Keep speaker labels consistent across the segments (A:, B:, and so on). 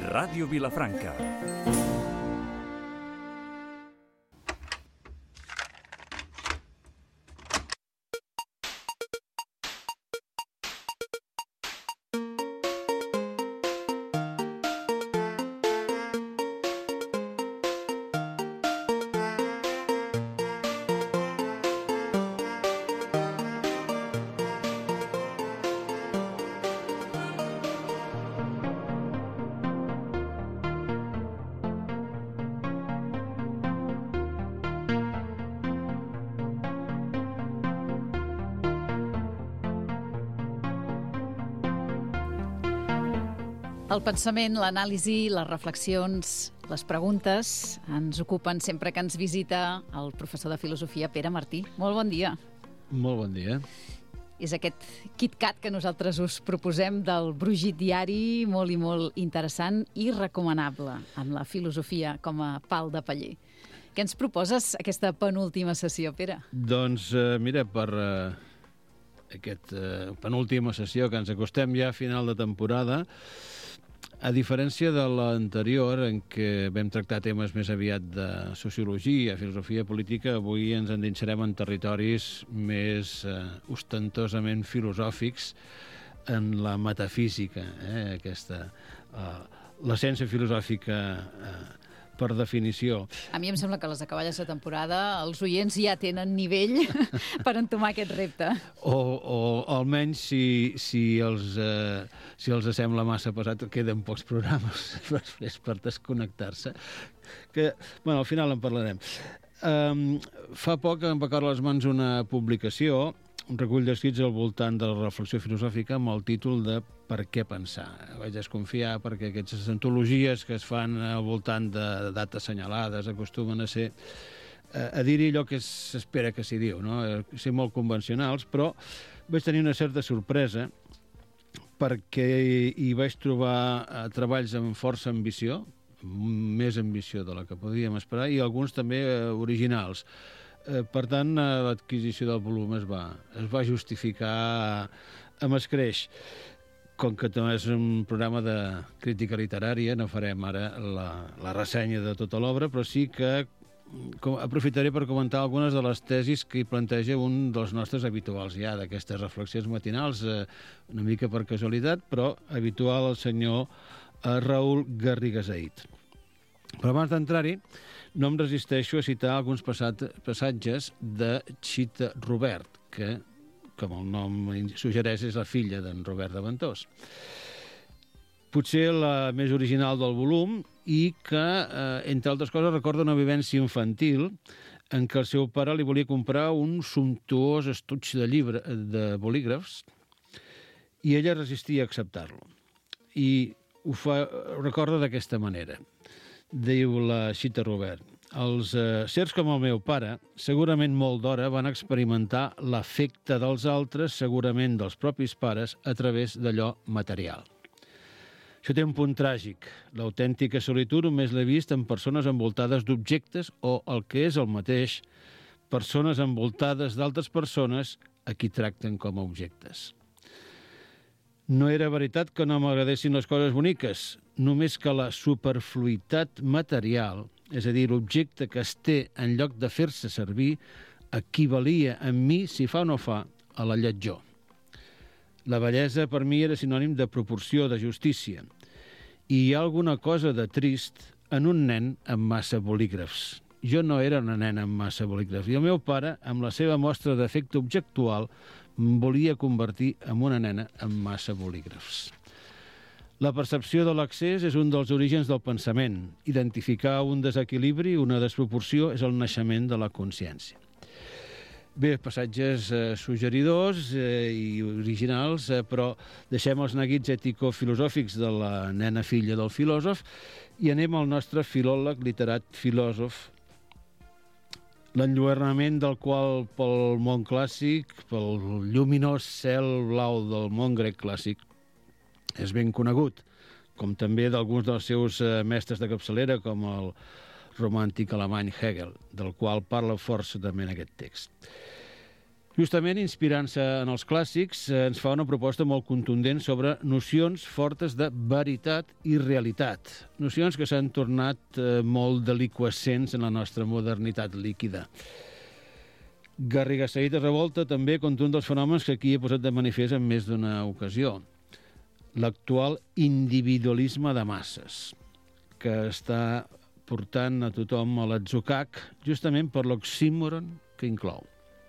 A: Ràdio Vilafranca.
B: El pensament, l'anàlisi, les reflexions, les preguntes ens ocupen sempre que ens visita el professor de filosofia Pere Martí. Molt bon dia.
C: Molt bon dia.
B: És aquest KitKat que nosaltres us proposem del brugit diari, molt i molt interessant i recomanable en la filosofia com a pal de paller. Què ens proposes aquesta penúltima sessió, Pere?
C: Doncs mira, per aquesta penúltima sessió que ens acostem ja a final de temporada, a diferència de l'anterior, en què vam tractar temes més aviat de sociologia, filosofia política, avui ens endinsarem en territoris més ostentosament filosòfics, en la metafísica, l'essència filosòfica per definició.
B: A mi em sembla que a les acaballes de temporada els oients ja tenen nivell per entomar aquest repte.
C: O almenys si els sembla massa pesat, queden pocs programes després per desconnectar-se. Que, bueno, al final en parlarem. Fa poc em va caure a les mans una publicació, un recull d'escrits al voltant de la reflexió filosòfica amb el títol de Per què pensar? Vaig desconfiar perquè aquestes antologies que es fan al voltant de dates assenyalades acostumen a ser a dir-hi allò que s'espera que s'hi diu, no? Ser molt convencionals, però vaig tenir una certa sorpresa perquè hi vaig trobar treballs amb força ambició, més ambició de la que podíem esperar, i alguns també originals. Per tant, l'adquisició del volum es va justificar amb escreix. Com que també és un programa de crítica literària, no farem ara la ressenya de tota l'obra, però sí que aprofitaré per comentar algunes de les tesis que hi planteja un dels nostres habituals ja, d'aquestes reflexions matinals, una mica per casualitat, però habitual, el senyor Raül Garrigasait. Però abans d'entrar-hi, no em resisteixo a citar alguns passatges de Chita Robert, que, com el nom suggereix, és la filla d'en Robert de Ventós. Potser la més original del volum i que, entre altres coses, recorda una vivència infantil en què el seu pare li volia comprar un sumptuós estuig de bolígrafs i ella resistia a acceptar-lo. I ho recorda d'aquesta manera. Diu la Chita Robert: els sers com el meu pare, segurament molt d'hora, van experimentar l'afecte dels altres, segurament dels propis pares, a través d'allò material. Això té un punt tràgic. L'autèntica solitud només l'he vist en persones envoltades d'objectes o, el que és el mateix, persones envoltades d'altres persones a qui tracten com a objectes. No era veritat que no m'agradessin les coses boniques, només que la superfluïtat material, és a dir, l'objecte que es té en lloc de fer-se servir, equivalia en mi, si fa o no fa, a la lletjor. La bellesa per mi era sinònim de proporció, de justícia. I hi ha alguna cosa de trist en un nen amb massa bolígrafs. Jo no era una nena amb massa bolígrafs. I el meu pare, amb la seva mostra d'efecte objectual, em volia convertir en una nena amb massa bolígrafs. La percepció de l'accés és un dels orígens del pensament. Identificar un desequilibri, una desproporció, és el naixement de la consciència. Bé, passatges suggeridors i originals, però deixem els neguits ètico-filosòfics de la nena filla del filòsof i anem al nostre filòleg, literat, filòsof, l'enlluernament del qual pel món clàssic, pel lluminós cel blau del món grec clàssic, és ben conegut, com també d'alguns dels seus mestres de capçalera, com el romàntic alemany Hegel, del qual parla força també en aquest text. Justament, inspirant-se en els clàssics, ens fa una proposta molt contundent sobre nocions fortes de veritat i realitat. Nocions que s'han tornat molt deliquescents en la nostra modernitat líquida. Garriga Said es revolta també contra un dels fenòmens que aquí he posat de manifest en més d'una ocasió. L'actual individualisme de masses, que està portant a tothom a l'atzucac justament per l'oxímoron que inclou.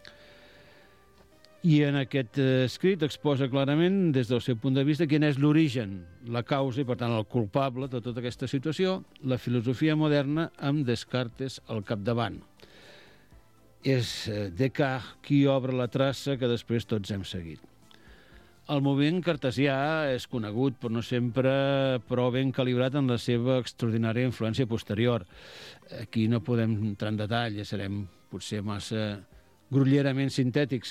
C: I en aquest escrit exposa clarament, des del seu punt de vista, quin és l'origen, la causa i, per tant, el culpable de tota aquesta situació, la filosofia moderna amb Descartes al capdavant. És Descartes qui obre la traça que després tots hem seguit. El moviment cartesià és conegut, però no sempre prou ben calibrat en la seva extraordinària influència posterior. Aquí no podem entrar en detall, ja serem potser massa grollerament sintètics.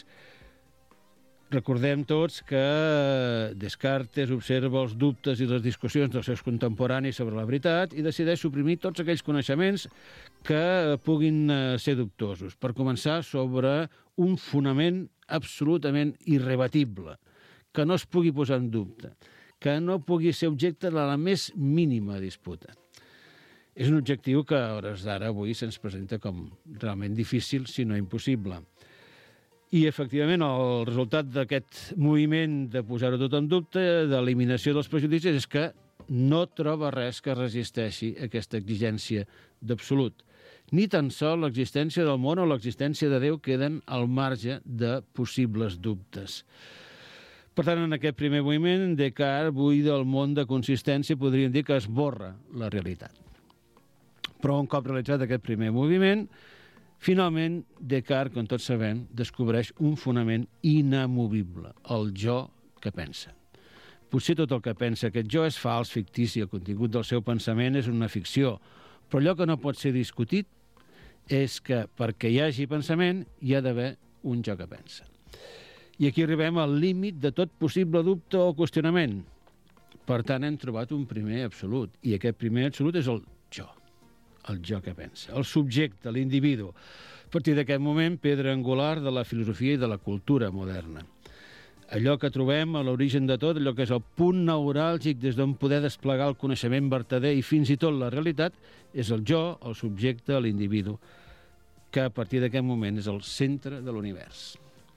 C: Recordem tots que Descartes observa els dubtes i les discussions dels seus contemporanis sobre la veritat i decideix suprimir tots aquells coneixements que puguin ser dubtosos. Per començar, sobre un fonament absolutament irrebatible, que no es pugui posar en dubte, que no pugui ser objecte de la més mínima disputa. És un objectiu que a hores d'ara avui se'ns presenta com realment difícil, si no impossible. I, efectivament, el resultat d'aquest moviment de posar-ho tot en dubte, d'eliminació dels prejudicis, és que no troba res que resisteixi aquesta exigència d'absolut. Ni tan sols l'existència del món o l'existència de Déu queden al marge de possibles dubtes. Per tant, en aquest primer moviment, Descartes buida el món de consistència, podríem dir que esborra la realitat. Però un cop realitzat aquest primer moviment, finalment, Descartes, com tots sabem, descobreix un fonament inamovible, el jo que pensa. Potser tot el que pensa aquest jo és fals, fictici, el contingut del seu pensament és una ficció, però allò que no pot ser discutit és que perquè hi hagi pensament hi ha d'haver un jo que pensa. I aquí arribem al límit de tot possible dubte o qüestionament. Per tant, hem trobat un primer absolut, i aquest primer absolut és el jo que pensa, el subjecte, l'individu. A partir d'aquest moment, pedra angular de la filosofia i de la cultura moderna. Allò que trobem a l'origen de tot, allò que és el punt neuràlgic des d'on poder desplegar el coneixement vertader i fins i tot la realitat, és el jo, el subjecte, l'individu, que a partir d'aquest moment és el centre de l'univers.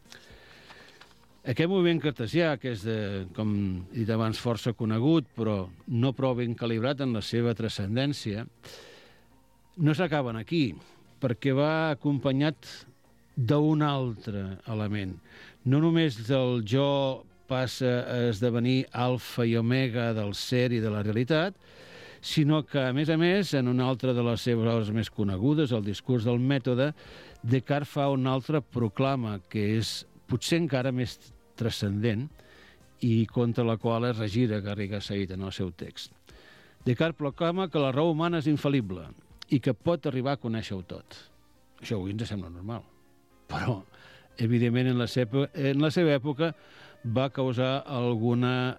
C: Aquest moviment cartesià, que és, com he dit abans, força conegut, però no prou ben calibrat en la seva transcendència, no s'acaben aquí, perquè va acompanyat d'un altre element. No només el jo passa a esdevenir alfa i omega del ser i de la realitat, sinó que, a més, en una altra de les seves obres més conegudes, el discurs del mètode, Descartes fa una altra proclama, que és potser encara més transcendent i contra la qual es regira Garriga Said en el seu text. Descartes proclama que la raó humana és infal·lible i que pot arribar a conèixer-ho tot. Això avui ens sembla normal. Però, evidentment, en la seva època va causar alguna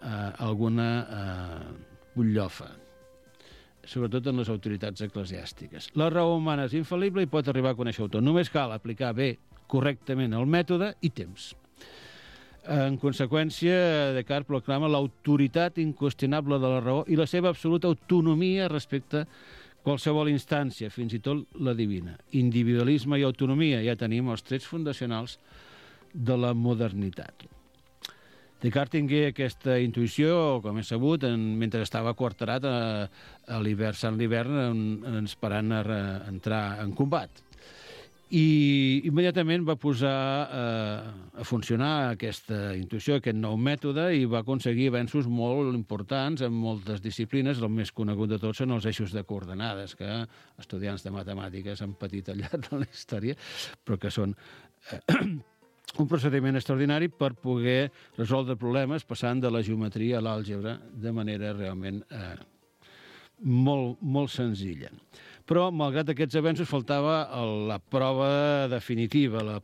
C: butllofa, sobretot en les autoritats eclesiàstiques. La raó humana és infal·lible i pot arribar a conèixer-ho tot. Només cal aplicar bé, correctament, el mètode i temps. En conseqüència, Descartes proclama l'autoritat inqüestionable de la raó i la seva absoluta autonomia respecte a qualsevol instància, fins i tot la divina. Individualisme i autonomia, ja tenim els trets fundacionals de la modernitat. Descartes tingué aquesta intuïció, com he sabut, mentre estava quarterat a Sant l'hivern, esperant a entrar en combat. I immediatament va posar a funcionar aquesta intuïció, aquest nou mètode, i va aconseguir avenços molt importants en moltes disciplines. El més conegut de tots són els eixos de coordenades, que estudiants de matemàtiques han patit al llarg de la història, però que són un procediment extraordinari per poder resoldre problemes passant de la geometria a l'àlgebra de manera realment molt, molt senzilla. Però, malgrat aquests avenços, faltava la prova definitiva, la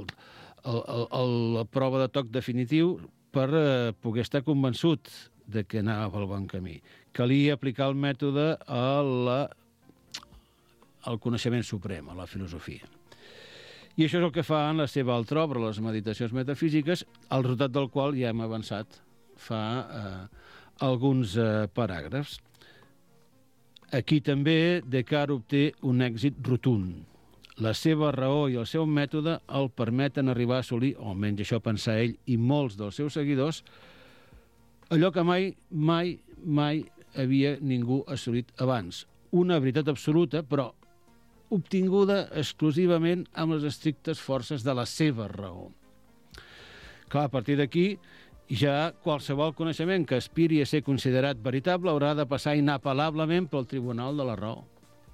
C: prova de toc definitiu per poder estar convençut de que anava pel bon camí. Calia aplicar el mètode al coneixement suprem, a la filosofia. I això és el que fa en la seva altra obra, les Meditacions metafísiques, el resultat del qual ja hem avançat fa alguns paràgrafs. Aquí també Descartes obté un èxit rotund. La seva raó i el seu mètode el permeten arribar a assolir, o almenys això pensar ell i molts dels seus seguidors, allò que mai havia ningú assolit abans. Una veritat absoluta, però obtinguda exclusivament amb les estrictes forces de la seva raó. Clar, a partir d'aquí, ja qualsevol coneixement que aspiri a ser considerat veritable haurà de passar inapel·lablement pel Tribunal de la Raó.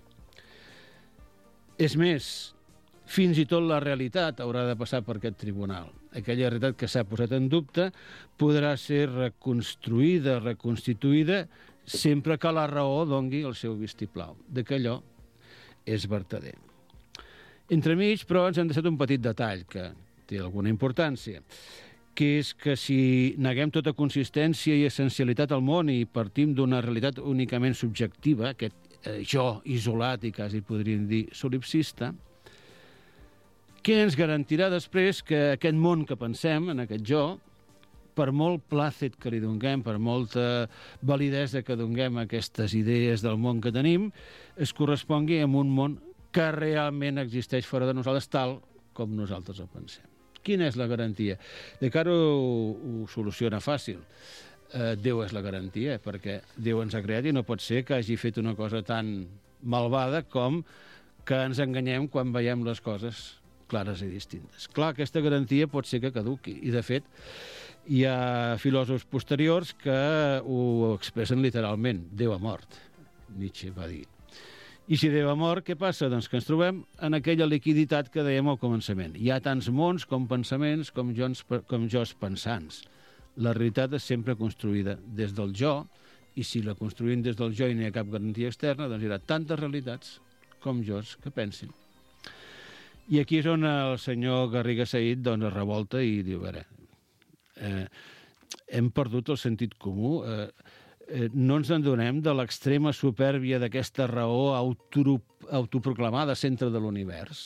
C: És més, fins i tot la realitat haurà de passar per aquest tribunal. Aquella realitat que s'ha posat en dubte podrà ser reconstruïda, reconstituïda, sempre que la raó dongui el seu vistiplau, de que allò és vertader. Entremig, però, ens han deixat un petit detall que té alguna importància, que és que si neguem tota consistència i essencialitat al món i partim d'una realitat únicament subjectiva, aquest jo isolat i quasi podríem dir solipsista, què ens garantirà després que aquest món que pensem, en aquest jo, per molt plàcid que li donem, per molta validesa que donem a aquestes idees del món que tenim, es correspongui amb un món que realment existeix fora de nosaltres, tal com nosaltres ho pensem. Quina és la garantia? Descartes ho soluciona fàcil. Déu és la garantia, perquè Déu ens ha creat i no pot ser que hagi fet una cosa tan malvada com que ens enganyem quan veiem les coses clares i distintes. Clar, aquesta garantia pot ser que caduqui, i de fet hi ha filòsofs posteriors que ho expressen literalment. Déu ha mort, Nietzsche va dir. I si Déu ha mort, què passa? Doncs que ens trobem en aquella liquiditat que dèiem al començament. Hi ha tants mons com pensaments, com jos pensants. La realitat és sempre construïda des del jo, i si la construïm des del jo i no hi ha cap garantia externa, doncs hi haurà tantes realitats com jos que pensin. I aquí és on el senyor Garriga Said doncs, es revolta i diu, a veure, hem perdut el sentit comú, no ens endonem de l'extrema supèrbia d'aquesta raó autoproclamada centre de l'univers.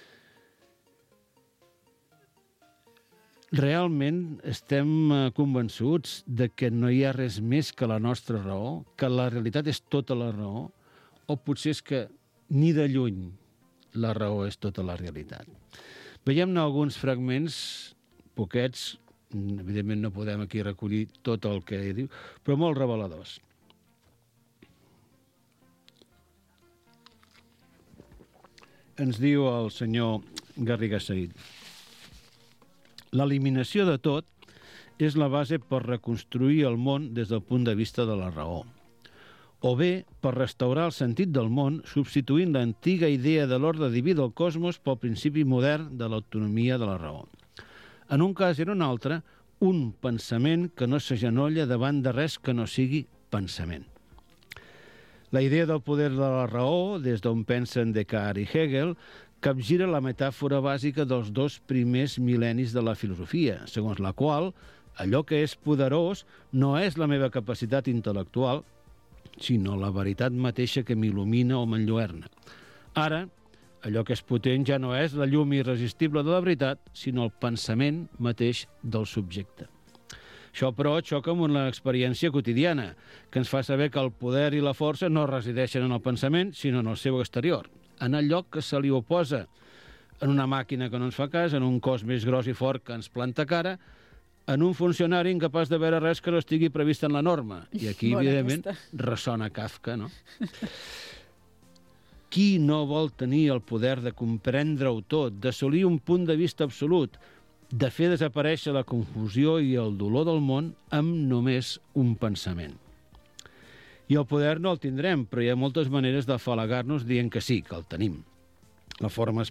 C: Realment estem convençuts de que no hi ha res més que la nostra raó, que la realitat és tota la raó, o potser és que ni de lluny la raó és tota la realitat. Veiem-ne alguns fragments, poquets, evidentment no podem aquí recollir tot el que diu, però molt reveladors. Ens diu el senyor Garriga Said: l'eliminació de tot és la base per reconstruir el món des del punt de vista de la raó, o bé per restaurar el sentit del món substituint l'antiga idea de l'ordre diví del cosmos pel principi modern de l'autonomia de la raó. En un cas i en un altre, un pensament que no s'agenolla davant de res que no sigui pensament. La idea del poder de la raó, des d'on pensen Descartes i Hegel, capgira la metàfora bàsica dels dos primers mil·lennis de la filosofia, segons la qual allò que és poderós no és la meva capacitat intel·lectual, sinó la veritat mateixa que m'il·lumina o m'enlluerna. Ara, allò que és potent ja no és la llum irresistible de la veritat, sinó el pensament mateix del subjecte. Això, però, xoca amb una experiència quotidiana, que ens fa saber que el poder i la força no resideixen en el pensament, sinó en el seu exterior, en el lloc que se li oposa, en una màquina que no ens fa cas, en un cos més gros i fort que ens planta cara, en un funcionari incapaç de veure res que no estigui previst en la norma. I aquí, evidentment, ressona Kafka, no? Qui no vol tenir el poder de comprendre-ho tot, d'assolir un punt de vista absolut, de fer desaparèixer la confusió i el dolor del món amb només un pensament? I el poder no el tindrem, però hi ha moltes maneres d'afalagar-nos dient que sí, que el tenim. La forma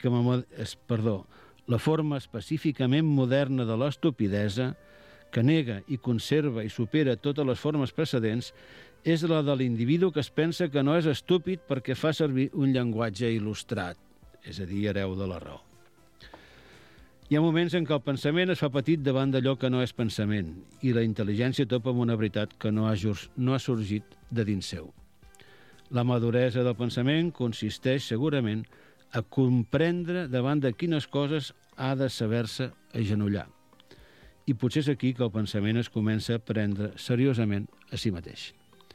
C: específicament moderna de l'estupidesa, que nega i conserva i supera totes les formes precedents, és la de l'individu que es pensa que no és estúpid perquè fa servir un llenguatge il·lustrat, és a dir, hereu de la raó. Hi ha moments en què el pensament es fa petit davant d'allò que no és pensament i la intel·ligència topa amb una veritat que no ha sorgit de dins seu. La maduresa del pensament consisteix segurament a comprendre davant de quines coses ha de saber-se agenollar. I potser és aquí que el pensament es comença a prendre seriosament a si mateix.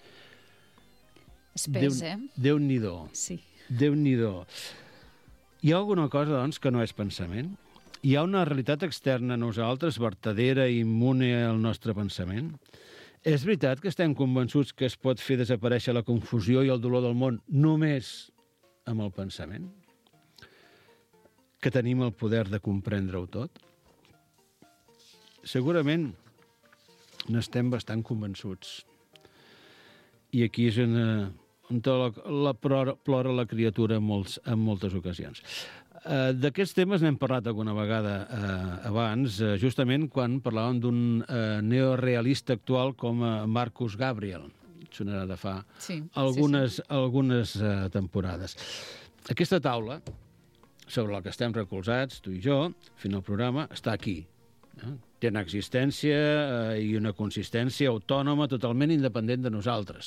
B: Espès,
C: Déu-n'hi-do.
B: Sí.
C: Déu-n'hi-do. Hi ha alguna cosa, doncs, que no és pensament? Hi ha una realitat externa a nosaltres, vertadera i immune al nostre pensament? És veritat que estem convençuts que es pot fer desaparèixer la confusió i el dolor del món només amb el pensament? Que tenim el poder de comprendre-ho tot? Segurament n'estem bastant convençuts. I aquí és on plora la criatura en moltes ocasions. D'aquests temes n'hem parlat alguna vegada abans, justament quan parlàvem d'un neorealista actual com Marcus Gabriel. Sonarà de fa algunes temporades. Aquesta taula, sobre la que estem recolzats, tu i jo, fent el programa, està aquí. Té una existència i una consistència autònoma totalment independent de nosaltres.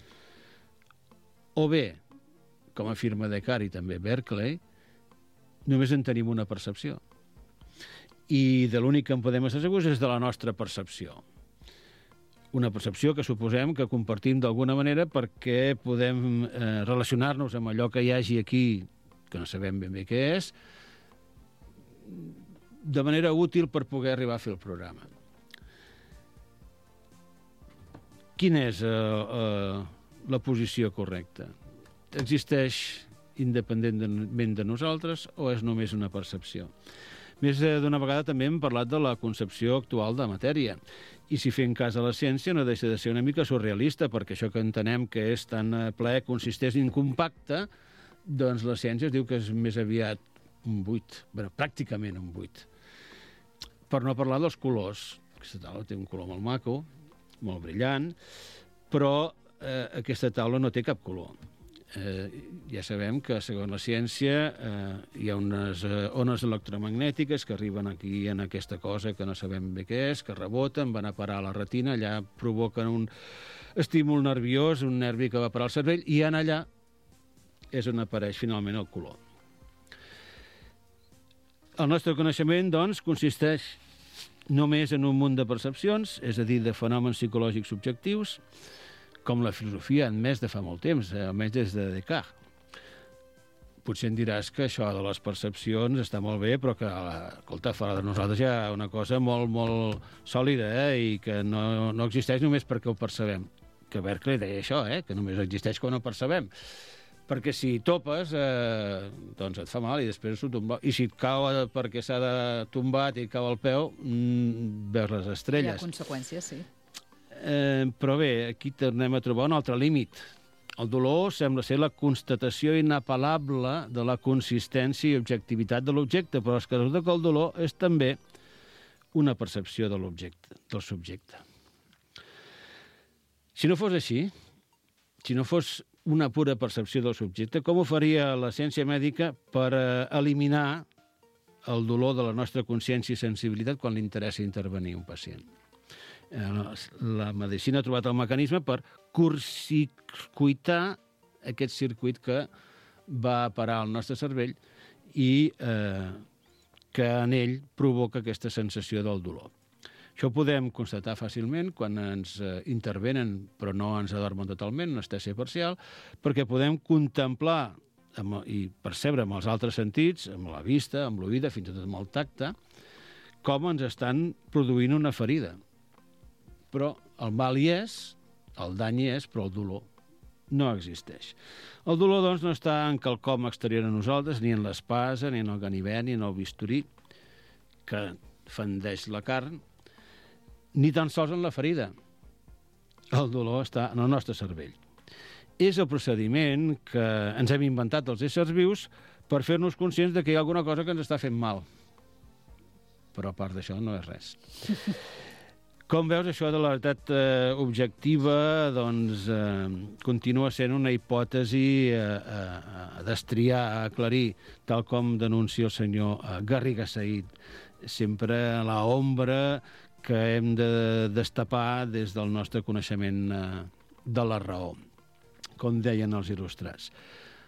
C: O bé, com afirma Descartes i també Berkeley, només en tenim una percepció. I de l'únic que en podem estar segurs és de la nostra percepció. Una percepció que suposem que compartim d'alguna manera perquè podem relacionar-nos amb allò que hi hagi aquí, que no sabem ben bé què és, de manera útil per poder arribar a fer el programa. Quina és la posició correcta? Existeix independentment de nosaltres o és només una percepció? Més d'una vegada també hem parlat de la concepció actual de matèria. I si fem cas a la ciència no deixa de ser una mica surrealista, perquè això que entenem que és tan ple, consisteix en compacte, doncs la ciència es diu que és més aviat un buit, pràcticament un buit. Per no parlar dels colors. Aquesta taula té un color molt maco, molt brillant, però aquesta taula no té cap color. Ja sabem que, segons la ciència, hi ha unes ones electromagnètiques que arriben aquí en aquesta cosa que no sabem bé què és, que reboten, van a parar a la retina, allà provoquen un estímul nerviós, un nervi que va parar al cervell, i en allà és on apareix finalment el color. El nostre coneixement, doncs, consisteix només en un munt de percepcions, és a dir, de fenòmens psicològics subjectius, com la filosofia ha admès de fa molt temps, almenys des de Descartes. Potser em diràs que això de les percepcions està molt bé, però que, escolta, fora de nosaltres hi ha una cosa molt, molt sòlida, i que no existeix només perquè ho percebem. Que Berkeley deia això, que només existeix quan ho percebem. Perquè si topes, doncs et fa mal i després s'ho tomba. I si et cau perquè s'ha de tombar i cau al peu, veus les estrelles.
B: Hi ha conseqüències, sí.
C: Però bé, aquí tornem a trobar un altre límit. El dolor sembla ser la constatació inapel·lable de la consistència i objectivitat de l'objecte, però és que el dolor és també una percepció de l'objecte, del subjecte. Si no fos així, si no fos una pura percepció del subjecte, com ho faria la ciència mèdica per eliminar el dolor de la nostra consciència i sensibilitat quan li interessa intervenir un pacient? La medicina ha trobat el mecanisme per curtcircuitar aquest circuit que va parar al nostre cervell i que en ell provoca aquesta sensació del dolor. Això ho podem constatar fàcilment quan ens intervenen, però no ens adormen totalment, una anestèsia parcial, perquè podem contemplar i percebre amb els altres sentits, amb la vista, amb l'oïda, fins i tot amb el tacte, com ens estan produint una ferida. Però el mal hi és, el dany hi és, però el dolor no existeix. El dolor, doncs, no està en quelcom exterior a nosaltres, ni en l'espasa, ni en el ganivet, ni en el bisturí, que fendeix la carn, ni tan sols en la ferida. El dolor està en el nostre cervell. És el procediment que ens hem inventat els éssers vius per fer-nos conscients de que hi ha alguna cosa que ens està fent mal. Però a part d'això no és res. Com veus, això de la veritat objectiva doncs, continua sent una hipòtesi a destriar, a aclarir, tal com denuncia el senyor Garriga Said. Sempre a l'ombra que hem de destapar des del nostre coneixement de la raó, com deien els il·lustrats.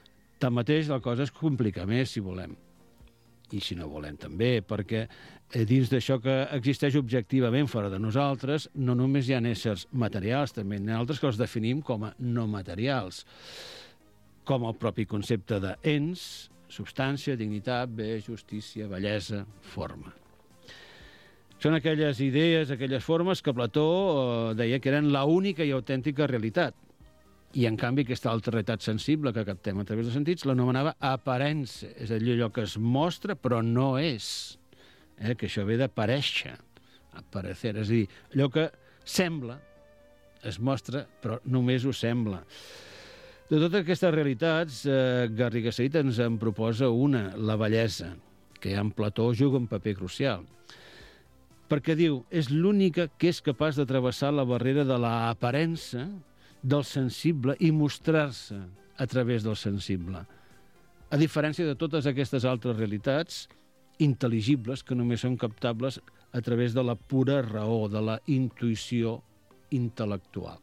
C: Tanmateix, la cosa es complica més, si volem. I si no volem també, perquè dins d'això que existeix objectivament fora de nosaltres, no només hi ha éssers materials, també n'hi ha altres que els definim com a no materials, com el propi concepte d'ens, substància, dignitat, bé, justícia, bellesa, forma. Són aquelles idees, aquelles formes que Plató deia que eren l'única i autèntica realitat. I, en canvi, aquesta altra realitat sensible que captem a través dels sentits l'anomenava aparença, és a dir, allò que es mostra però no és, que això ve d'aparèixer, aparecer, és a dir, allò que sembla, es mostra però només ho sembla. De totes aquestes realitats, Garriga Said ens en proposa una, la bellesa, que en Plató juga un paper crucial, perquè diu, és l'única que és capaç de travessar la barrera de l'aparença, del sensible i mostrar-se a través del sensible. A diferència de totes aquestes altres realitats intel·ligibles que només són captables a través de la pura raó, de la intuïció intel·lectual.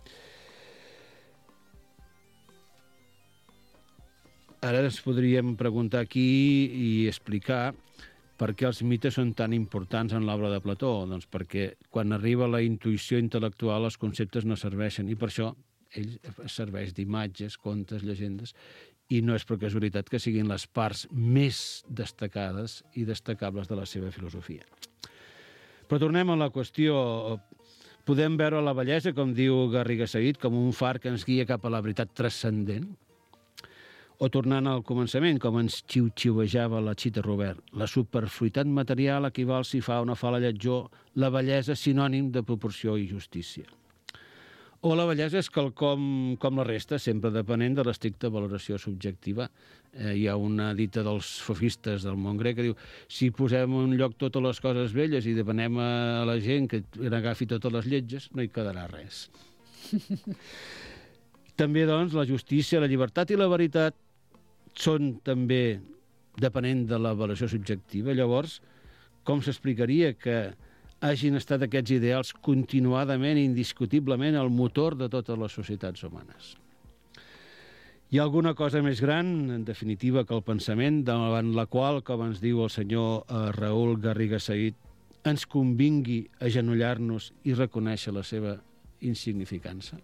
C: Ara ens podríem preguntar aquí i explicar per què els mites són tan importants en l'obra de Plató? Doncs perquè quan arriba la intuïció intel·lectual els conceptes no serveixen i per això ell serveix d'imatges, contes, llegendes i no és per casualitat que siguin les parts més destacades i destacables de la seva filosofia. Però tornem a la qüestió. Podem veure la bellesa, com diu Garriga Said, com un far que ens guia cap a la veritat transcendent? O tornant al començament, com ens xiu-xiuejava la Chita Robert, la superfluitat material equival, si fa o no fa la lletjor, la bellesa sinònim de proporció i justícia. O la bellesa és quelcom com la resta, sempre depenent de l'estricta valoració subjectiva. Hi ha una dita dels sofistes del món grec que diu si posem en un lloc totes les coses velles i demanem a la gent que n'agafi totes les lletges, no hi quedarà res. També, doncs, la justícia, la llibertat i la veritat són també depenent de la valoració subjectiva. Llavors, com s'explicaria que hagin estat aquests ideals continuadament i indiscutiblement el motor de totes les societats humanes? Hi ha alguna cosa més gran, en definitiva, que el pensament, davant la qual, com ens diu el senyor Raül Garriga Said, ens convingui agenollar-nos i reconèixer la seva insignificança?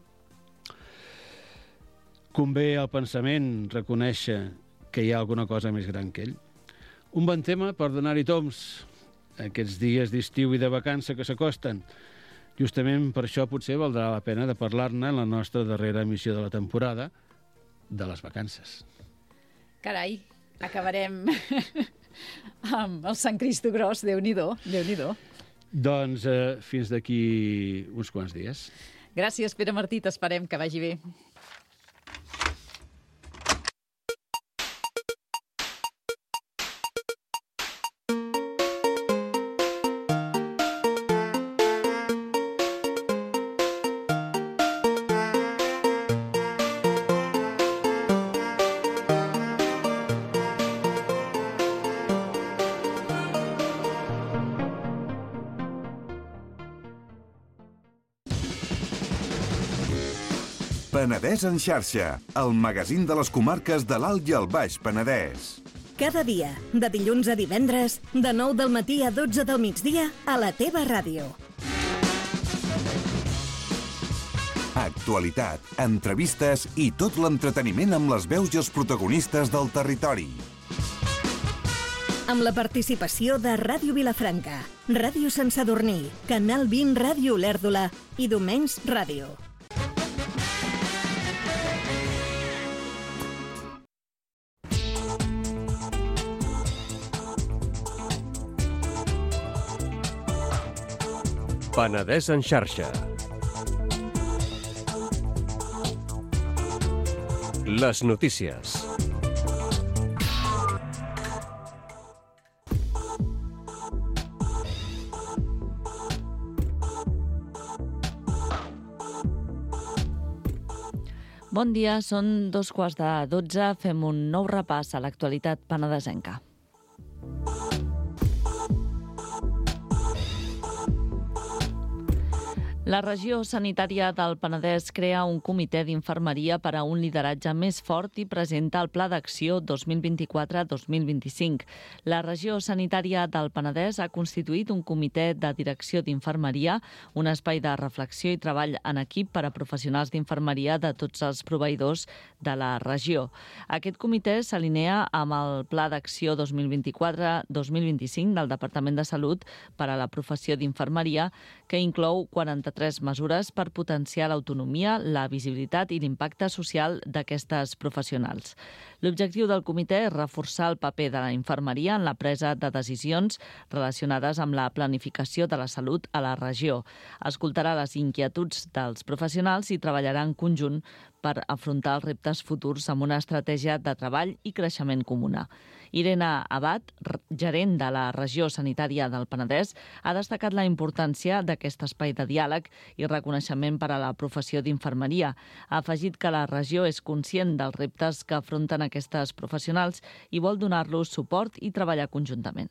C: Convé al pensament reconèixer que hi ha alguna cosa més gran que ell. Un bon tema per donar-hi toms aquests dies d'estiu i de vacança que s'acosten. Justament per això potser valdrà la pena de parlar-ne en la nostra darrera emissió de la temporada de les vacances.
B: Carai, acabarem amb el Sant Cristo Gros, Déu-n'hi-do, Déu-n'hi-do.
C: Doncs fins d'aquí uns quants dies.
B: Gràcies, Pere Martí, t'esperem que vagi bé.
A: Penedès en xarxa, el magazín de les comarques de l'Alt i el Baix Penedès.
D: Cada dia, de dilluns a divendres, de 9 del matí a 12 del migdia, a la teva ràdio.
A: Actualitat, entrevistes i tot l'entreteniment amb les veus i els protagonistes del territori.
D: Amb la participació de Ràdio Vilafranca, Ràdio Sant Sadurní, Canal 20 Ràdio Olèrdola i Domenys Ràdio.
E: Penedès en xarxa. Les notícies.
F: Bon dia, són 2:15. Fem un nou repàs a l'actualitat penedesenca. La regió sanitària del Penedès crea un comitè d'infermeria per a un lideratge més fort i presenta el Pla d'Acció 2024-2025. La regió sanitària del Penedès ha constituït un comitè de direcció d'infermeria, un espai de reflexió i treball en equip per a professionals d'infermeria de tots els proveïdors de la regió. Aquest comitè s'alinea amb el Pla d'Acció 2024-2025 del Departament de Salut per a la professió d'infermeria, que inclou 43 mesures per potenciar l'autonomia, la visibilitat i l'impacte social d'aquestes professionals. L'objectiu del comitè és reforçar el paper de la infermeria en la presa de decisions relacionades amb la planificació de la salut a la regió. Escoltarà les inquietuds dels professionals i treballarà en conjunt per afrontar els reptes futurs amb una estratègia de treball i creixement comuna. Irene Abad, gerent de la regió sanitària del Penedès, ha destacat la importància d'aquest espai de diàleg i reconeixement per a la professió d'infermeria. Ha afegit que la regió és conscient dels reptes que afronten aquestes professionals i vol donar-los suport i treballar conjuntament.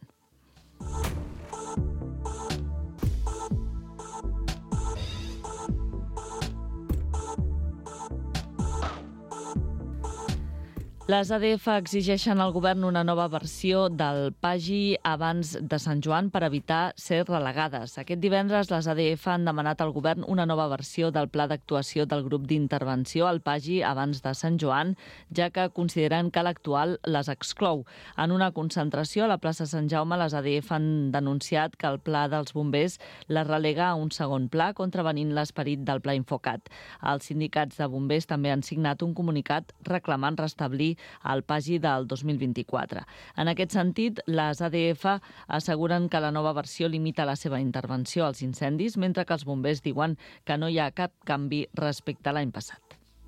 F: Les ADF exigeixen al govern una nova versió del PAGI abans de Sant Joan per evitar ser relegades. Aquest divendres les ADF han demanat al govern una nova versió del pla d'actuació del grup d'intervenció al PAGI abans de Sant Joan, ja que consideren que l'actual les exclou. En una concentració a la plaça Sant Jaume, les ADF han denunciat que el pla dels bombers les relega a un segon pla, contravenint l'esperit del pla Infocat. Els sindicats de bombers també han signat un comunicat reclamant restablir al PAGI del 2024. En aquest sentit, les ADF asseguren que la nova versió limita la seva intervenció als incendis, mentre que els bombers diuen que no hi ha cap canvi respecte a l'any passat.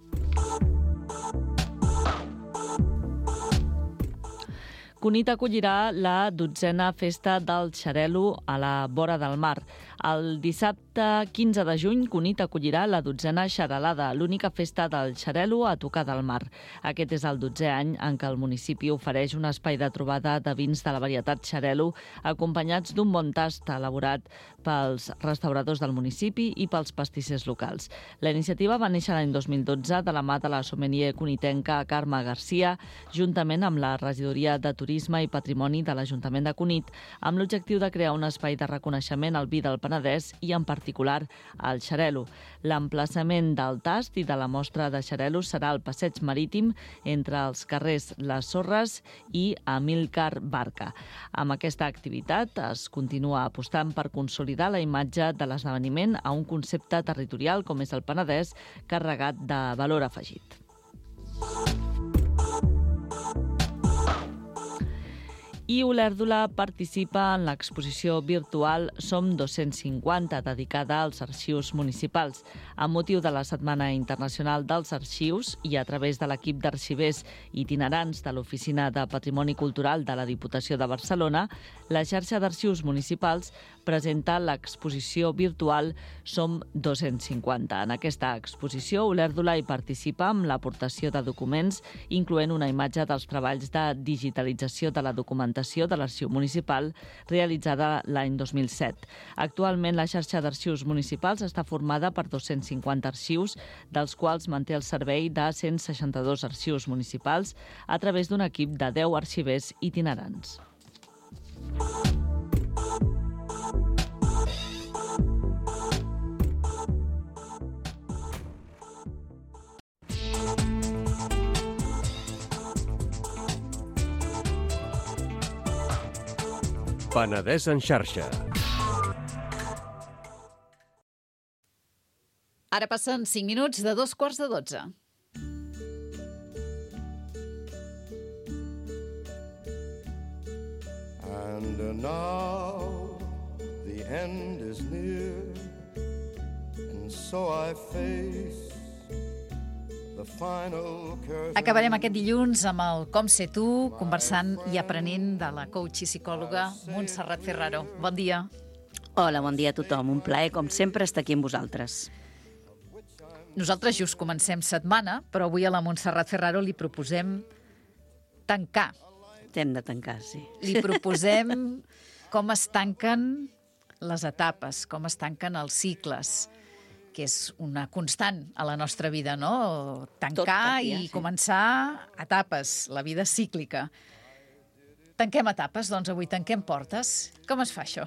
F: Cunit acollirà la 12a Festa del Xarel·lo a la vora del mar. El dissabte 15 de juny, Cunit acollirà la 12a Xarelada, l'única festa del xarel·lo a tocar del mar. Aquest és el 12è any en què el municipi ofereix un espai de trobada de vins de la varietat xarel·lo, acompanyats d'un bon tast elaborat pels restauradors del municipi i pels pastissers locals. La iniciativa va néixer l'any 2012 de la mà de la sommelier cunitenca Carme Garcia, juntament amb la regidoria de Turisme i Patrimoni de l'Ajuntament de Cunit, amb l'objectiu de crear un espai de reconeixement al vi del Penedès i, en particular, al xarel·lo. L'emplaçament del tast i de la mostra de xarel·lo serà al passeig marítim entre els carrers Les Sorres i Amílcar Barca. Amb aquesta activitat es continua apostant per consolidar la imatge de l'esdeveniment a un concepte territorial com és el Penedès, carregat de valor afegit. I Olèrdola participa en l'exposició virtual Som 250, dedicada als arxius municipals. Amb motiu de la Setmana Internacional dels Arxius i a través de l'equip d'arxivers itinerants de l'Oficina de Patrimoni Cultural de la Diputació de Barcelona, la xarxa d'arxius municipals presenta l'exposició virtual Som 250. En aquesta exposició, Olèrdola hi participa amb l'aportació de documents, incloent una imatge dels treballs de digitalització de la documentació de l'Arxiu Municipal realitzada l'any 2007. Actualment, la xarxa d'arxius municipals està formada per 250 arxius, dels quals manté el servei de 162 arxius municipals a través d'un equip de 10 arxivers itinerants.
E: Penedès en xarxa.
B: Ara passen 5 minuts de 12:15.
G: And now the end is near, and so I face the final curtain.
B: Acabarem aquest dilluns amb el Com ser tu, conversant i aprenent de la coach i psicòloga Montserrat Ferraro. Bon dia.
H: Hola, bon dia a tothom. Un plaer, com sempre, estar aquí amb vosaltres.
B: Nosaltres just comencem setmana, però avui a la Montserrat Ferraro li proposem tancar.
H: Hem de tancar, sí.
B: Li proposem com es tanquen les etapes, com es tanquen els cicles. que és una constant a la nostra vida, no? Tancar
H: canvia,
B: i començar etapes, la vida cíclica. Tanquem etapes, doncs avui tanquem portes. Com es fa això?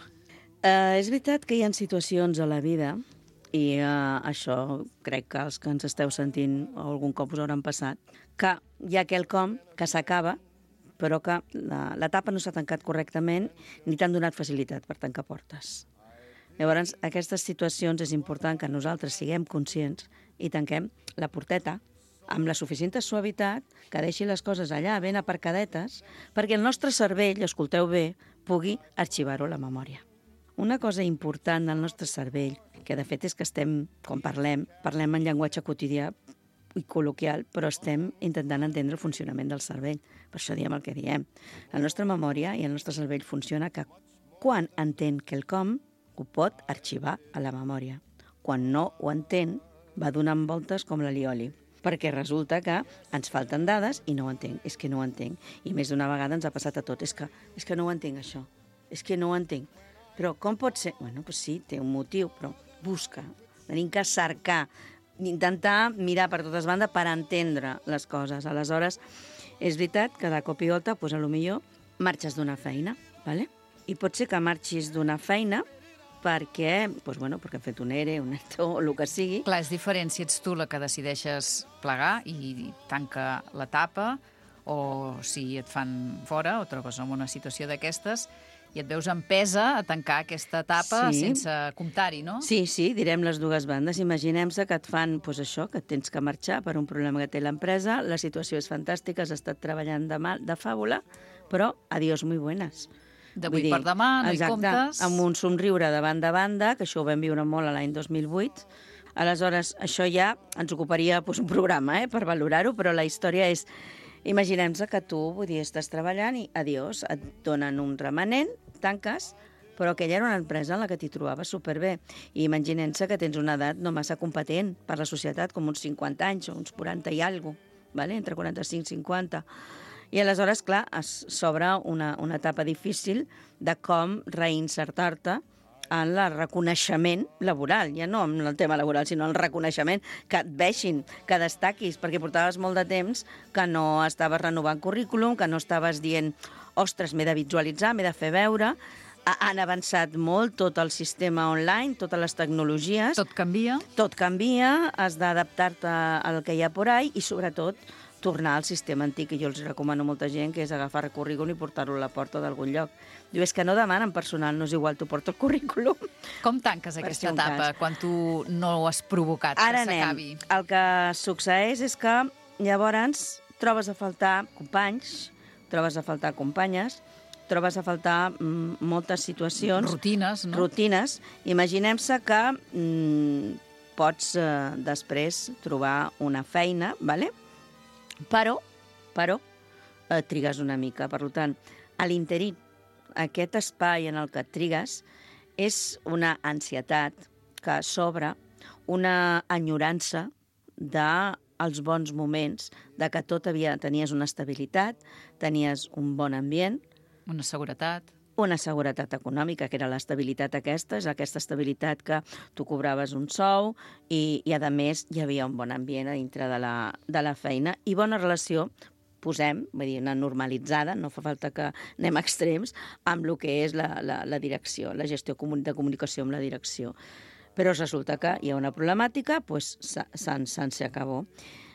H: És veritat que hi ha situacions a la vida, i això crec que els que ens esteu sentint algun cop us hauran passat, que hi ha quelcom que s'acaba, però que l'etapa no s'ha tancat correctament ni t'han donat facilitat per tancar portes. Llavors, aquestes situacions és important que nosaltres siguem conscients i tanquem la porteta amb la suficient suavitat que deixi les coses allà ben aparcadetes perquè el nostre cervell, escolteu bé, pugui arxivar-ho a la memòria. Una cosa important del nostre cervell, que de fet és que estem, quan parlem en llenguatge quotidià i col·loquial, però estem intentant entendre el funcionament del cervell. Per això diem el que diem. La nostra memòria i el nostre cervell funciona que quan entén quelcom, ho pot arxivar a la memòria. Quan no ho entén, va donant voltes com l'alioli, perquè resulta que ens falten dades i no ho entenc, és que no ho entenc. I més d'una vegada ens ha passat a tot, és que no ho entenc això, és que no ho entenc. Però com pot ser? Bueno, doncs sí, té un motiu, però busca. Tenim que cercar, intentar mirar per totes bandes per entendre les coses. Aleshores, és veritat que de cop i volta, doncs, potser marxes d'una feina, ¿vale? I pot ser que marxis d'una feina perquè, perquè hem fet un ERE, un ERTO, o el que sigui.
B: Clar, és diferent si ets tu la que decideixes plegar i tanca l'etapa, o si et fan fora o trobes en una situació d'aquestes i et veus empesa a tancar aquesta etapa sense comptar-hi, no?
H: Sí, direm les dues bandes. Imaginem-se que et fan això, que tens que marxar per un problema que té l'empresa, la situació és fantàstica, has estat treballant de fàbula, però adiós muy buenas.
B: D'avui per demà, no hi comptes.
H: Amb un somriure de banda a banda, que això ho vam viure molt a l'any 2008. Aleshores, això ja ens ocuparia un programa per valorar-ho, però la història és... Imaginem-se que tu, estàs treballant i adiós, et donen un remanent, tanques, però aquella era una empresa en la que t'hi trobaves superbé. I imaginem-se que tens una edat no massa competent per la societat, com uns 50 anys o uns 40 i alguna cosa, entre 45 i 50. I aleshores, clar, s'obre una etapa difícil de com reinsertar-te en el reconeixement laboral, ja no en el tema laboral, sinó el reconeixement, que et veixin, que destaquis, perquè portaves molt de temps que no estaves renovant currículum, que no estaves dient, ostres, m'he de visualitzar, m'he de fer veure. Han avançat molt tot el sistema online, totes les tecnologies.
B: Tot canvia.
H: Tot canvia, has d'adaptar-te al que hi ha por ahí i, sobretot, tornar al sistema antic, que jo els recomano a molta gent, que és agafar el currículum i portar-lo a la porta d'algun lloc. Diu, és que no demanen personal, no és igual, tu porta el currículum.
B: Com tanques aquesta etapa quan tu no ho has provocat, que s'acabi?
H: El que succeeix és que llavors trobes a faltar companys, trobes a faltar companyes, trobes a faltar moltes situacions.
B: Rutines, no?
H: Rutines. Imaginem-se que pots després trobar una feina, ¿vale? Però trigues una mica. Per tant, a l'interí, aquest espai en el que et trigues és una ansietat que s'obre, una enyorança dels bons moments, de que tenies una estabilitat, tenies un bon ambient.
B: Una seguretat.
H: Una seguretat econòmica, que era l'estabilitat aquesta, és aquesta estabilitat que tu cobraves un sou i a més, hi havia un bon ambient a dintre de la feina i bona relació, una normalitzada, no fa falta que anem a extrems, amb el que és la direcció, la gestió de comunicació amb la direcció. Però resulta que hi ha una problemàtica, doncs se'n acabó.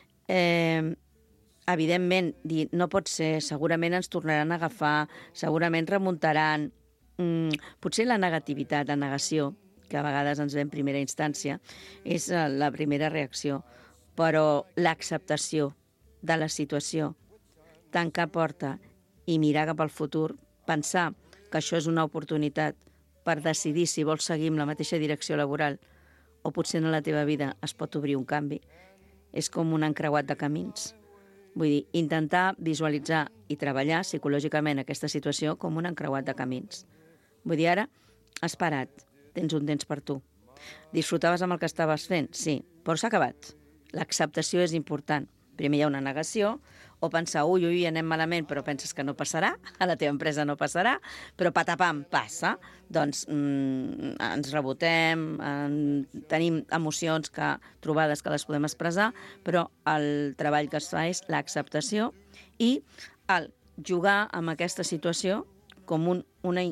H: Evidentment, no pot ser, segurament ens tornaran a agafar, segurament remuntaran. Potser la negativitat, la negació, que a vegades ens ve en primera instància, és la primera reacció, però l'acceptació de la situació, tancar porta i mirar cap al futur, pensar que això és una oportunitat per decidir si vols seguir amb la mateixa direcció laboral o potser en la teva vida es pot obrir un canvi, és com un encreuat de camins. Vull dir, intentar visualitzar i treballar psicològicament aquesta situació com un encreuat de camins. Vull dir, ara has parat, tens un temps per tu. Disfrutaves amb el que estaves fent? Sí, però s'ha acabat. L'acceptació és important. Primer hi ha una negació, o pensar, ui, anem malament, però penses que no passarà, a la teva empresa no passarà, però patapam, passa. Doncs ens rebotem, tenim emocions trobades que les podem expressar, però el treball que es fa és l'acceptació i el jugar amb aquesta situació com un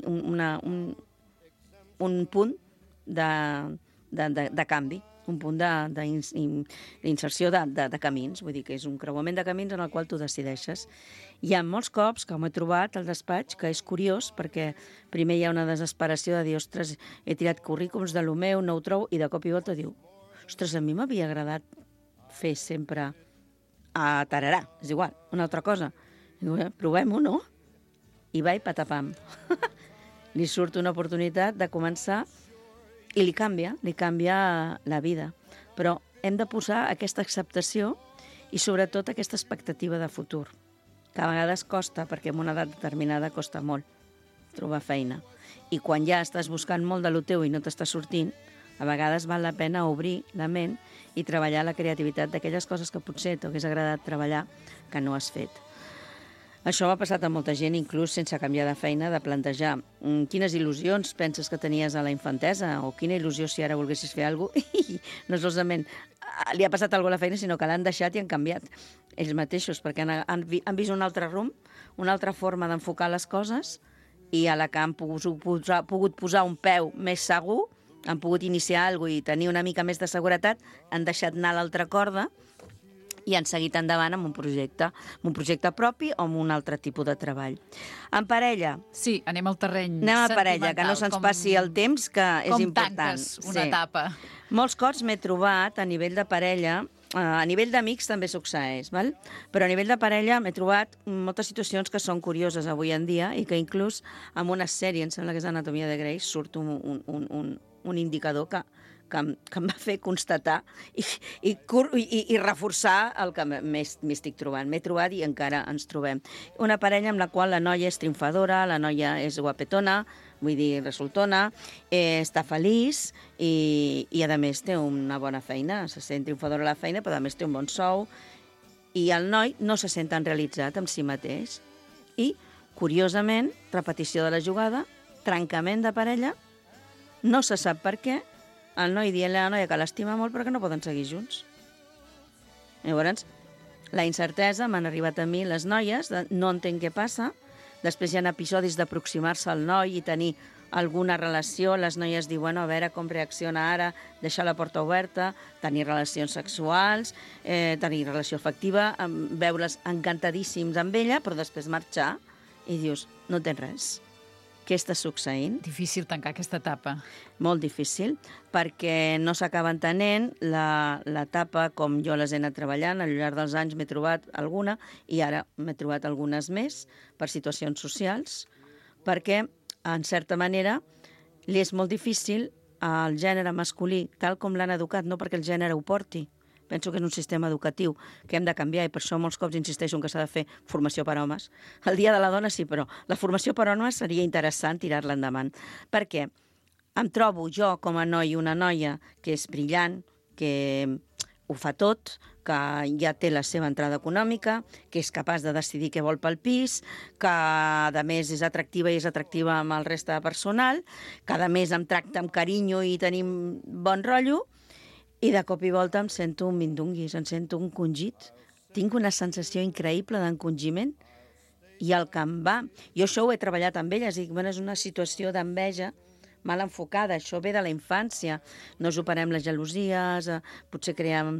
H: punt de canvi, un punt d'inserció de camins, vull dir que és un creuament de camins en el qual tu decideixes. Hi ha molts cops que m'he trobat al despatx que és curiós perquè primer hi ha una desesperació de dir, ostres, he tirat currículums de lo meu, no ho trobo, i de cop i volta diu, ostres, a mi m'havia agradat fer sempre a tararà, és igual, una altra cosa. Diu, provem-ho, no? I va i patapam. Li surt una oportunitat de començar i li canvia la vida. Però hem de posar aquesta acceptació i sobretot aquesta expectativa de futur, que a vegades costa, perquè en una edat determinada costa molt trobar feina. I quan ja estàs buscant molt de lo teu i no t'està sortint, a vegades val la pena obrir la ment i treballar la creativitat d'aquelles coses que potser t'hagués agradat treballar que no has fet. Això m'ha passat a molta gent, inclús sense canviar de feina, de plantejar quines il·lusions penses que tenies a la infantesa o quina il·lusió si ara volguessis fer alguna cosa. I no solament li ha passat alguna cosa a la feina, sinó que l'han deixat i han canviat ells mateixos, perquè han vist un altre rumb, una altra forma d'enfocar les coses i a la que han pogut posar un peu més segur, han pogut iniciar alguna cosa i tenir una mica més de seguretat, han deixat anar l'altra corda i han seguit endavant amb un projecte propi o amb un altre tipus de treball. En parella...
B: Sí, anem al terreny
H: anem a parella, que no se'ns passi el temps, que és important.
B: Com tanques una etapa.
H: Molts cops m'he trobat a nivell de parella, a nivell d'amics també succeeix, val? Però a nivell de parella m'he trobat moltes situacions que són curioses avui en dia i que inclús en una sèrie, em sembla que és Anatomia de Grey, surt un indicador que em va fer constatar i reforçar el que m'estic trobant. M'he trobat i encara ens trobem. Una parella amb la qual la noia és triomfadora, la noia és guapetona, vull dir, resultona, està feliç i a més té una bona feina, se sent triomfadora a la feina, però a més té un bon sou i el noi no se sent tan realitzat amb si mateix. I, curiosament, repetició de la jugada, trencament de parella, no se sap per què, el noi dient-li a la noia que l'estima molt però que no poden seguir junts. Llavors, la incertesa m'han arribat a mi les noies, no entenc què passa, després hi ha episodis d'aproximar-se al noi i tenir alguna relació, les noies diuen, a veure com reacciona ara, deixar la porta oberta, tenir relacions sexuals, tenir relació afectiva, veure's encantadíssims amb ella, però després marxar i dius, no tens res. Què està succeint?
B: Difícil tancar aquesta etapa.
H: Molt difícil, perquè no s'acaba entenent l'etapa com jo les he anat treballant. Al llarg dels anys m'he trobat alguna i ara m'he trobat algunes més per situacions socials, perquè, en certa manera, li és molt difícil al gènere masculí, tal com l'han educat, no perquè el gènere ho porti. Penso que és un sistema educatiu que hem de canviar i per això molts cops insisteixo que s'ha de fer formació per homes. El dia de la dona sí, però la formació per homes seria interessant tirar-la endavant. Perquè em trobo jo com a noi una noia que és brillant, que ho fa tot, que ja té la seva entrada econòmica, que és capaç de decidir què vol pel pis, que a més és atractiva i és atractiva amb el reste de personal, que a més em tracta amb carinyo i tenim bon rotllo, i de cop i volta em sento un mindunguis, em sento un congit. Tinc una sensació increïble d'encongiment i el que em va... Jo això ho he treballat amb elles, dic, bueno, és una situació d'enveja mal enfocada, això ve de la infància, no superem les gelosies, potser creem...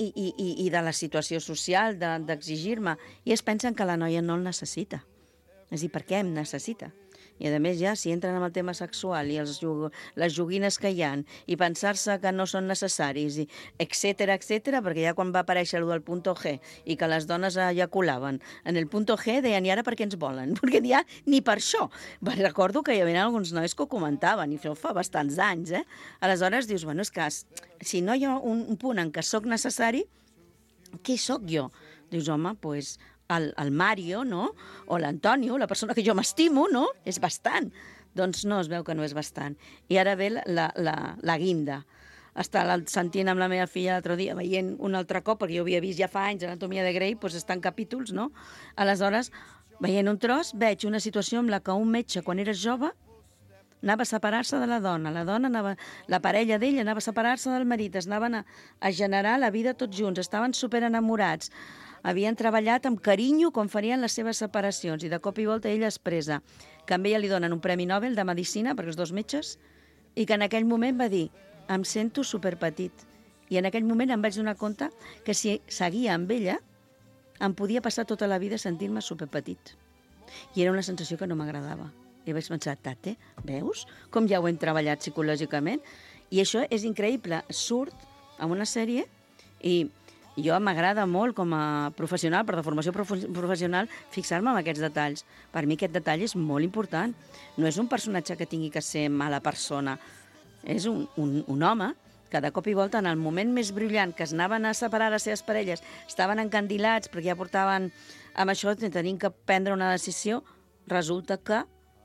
H: I de la situació social, d'exigir-me. I es pensen que la noia no el necessita. És a dir, per què em necessita? I a més ja, si entren en el tema sexual i les joguines que hi ha i pensar-se que no són necessaris, etcètera, perquè ja quan va aparèixer el punto G i que les dones eyaculaven en el punto G deien, i ara per què ens volen? Perquè ja ni per això. Recordo que hi havia alguns nois que ho comentaven i això fa bastants anys, Aleshores dius, bueno, és que si no hi ha un punt en què sóc necessari, què sóc jo? Dius, home, doncs... el Mario, no? O l'Antonio, la persona que jo m'estimo, no? És bastant. Doncs no, es veu que no és bastant. I ara ve la guinda. estar sentint amb la meva filla l'altre dia, veient un altre cop, perquè jo havia vist ja fa anys Anatomia de Grey, doncs està en capítols, no? Aleshores, veient un tros, veig una situació en la que un metge, quan era jove, anava a separar-se de la dona anava, la parella d'ell anava a separar-se del marit, es anaven a generar la vida tots junts, estaven superenamorats, havien treballat amb carinyo com farien les seves separacions, i de cop i volta ella expressa que a ella li donen un Premi Nobel de Medicina, perquè els dos metges, i que en aquell moment va dir, em sento superpetit. I en aquell moment em vaig donar compte que si seguia amb ella, em podia passar tota la vida sentint-me superpetit. I era una sensació que no m'agradava. I vaig pensar, tate, veus com ja ho hem treballat psicològicament? I això és increïble, surt en una sèrie i jo m'agrada molt com a professional, per de formació professional, fixar-me en aquests detalls. Per mi aquest detall és molt important. No és un personatge que tingui que ser mala persona. És un home que de cop i volta, en el moment més brillant, que es anaven a separar les seves parelles, estaven encandilats perquè ja portaven amb això, tenint que prendre una decisió, resulta que